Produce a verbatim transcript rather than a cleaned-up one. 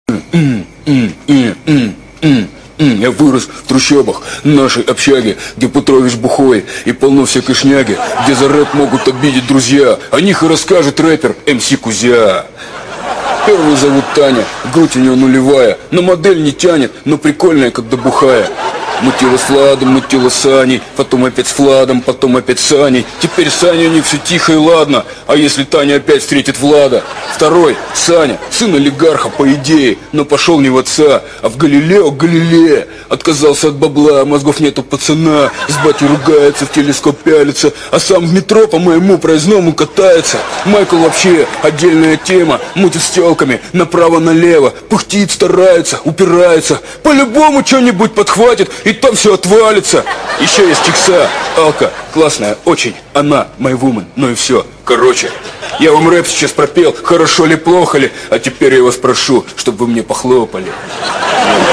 Я вырос в трущобах нашей общаги, где Петрович бухой и полно всякой шняги, где за рэп могут обидеть друзья. О них и расскажет рэпер эм си Кузя. Первую зовут Таня, грудь у нее нулевая, на модель не тянет, но прикольная, когда бухая. Мутила с Владом, мутила с Аней, потом опять с Владом, потом опять с Аней. Теперь с Аней у них все тихо и ладно. А если Таня опять встретит Влада? Второй, Саня, сын олигарха по идее, но пошел не в отца, а в Галилео Галилея. Отказался от бабла, мозгов нету пацана, с батей ругается, в телескоп пялится, а сам в метро по моему проездному катается. Майкл вообще отдельная тема, мутит с телками направо-налево, пыхтит, старается, упирается, по-любому что-нибудь подхватит, и там все отвалится. Еще есть Чикса, Алка, классная, очень, она, my woman, ну и все. Короче, я вам рэп сейчас пропел, хорошо ли, плохо ли, а теперь я вас прошу, чтобы вы мне похлопали.